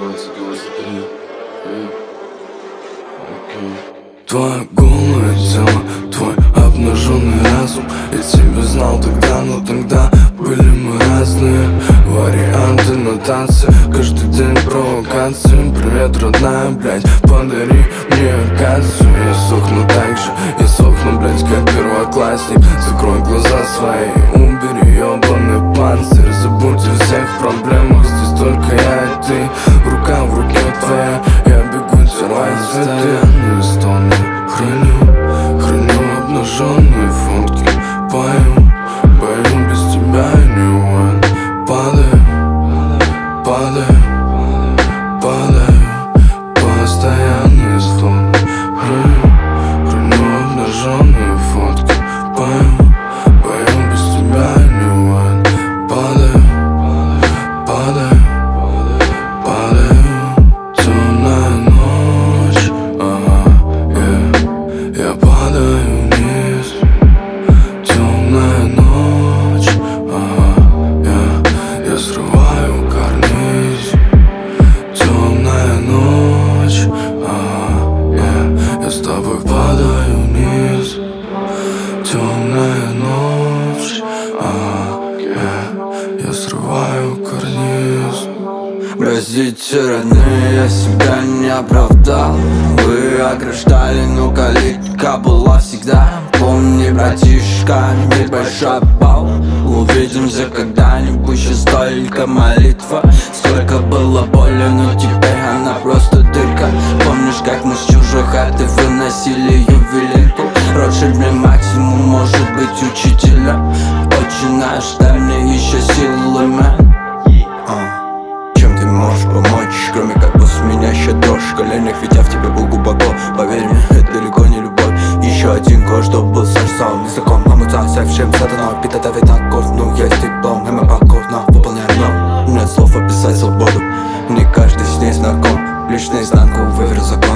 Твое голое тело, твой обнаженный разум. Я тебя знал тогда, но тогда были мы разные. Варианты нотации, каждый день провокации. Привет, родная, блядь, подари мне акацию. Я сохну так же, я сохну, блядь, как первоклассник. Закрой глаза свои, убери ёбаный панцирь. Забудь о всех проблемах, здесь только я и ты. Рука в руке твоя, я бегу терять постоянные стоны. Храню обнаженные фотки. Пою без тебя я не уйду. Падаю постоянные стоны. Храню обнаженные фотки. Пою без тебя я не уйду. Падаю. Темная ночь, я падаю вниз. Темная ночь, я срываю карниз. Темная ночь, я с тобой падаю вниз. Темная ночь, я срываю карниз. Простите, родные, я себя не оправдал. Вы ограждали, но калитка была всегда. Помни, братишка, небольшой пал. Увидимся когда-нибудь, сейчас только молитва. Сколько было боли, но теперь она просто дырка. Помнишь, как мы с чужой хаты выносили ювелирку? Ротшильд мне максимум может быть учителем. Очень наш, дай мне еще силы, мэн. Чем ты можешь помочь, кроме как после меня еще дрожь в коленях, ведь я в тебе был глубоко. Поверь мне, это далеко не любовь. Еще один кое-что был сорсал. Незаконно мутация всем сатаной. Питатовый так курс, ну есть диплом. Мы покорно выполняем норм. Нет слов описать свободу. Не каждый с ней знаком. Лишь наизнанку выверил закон.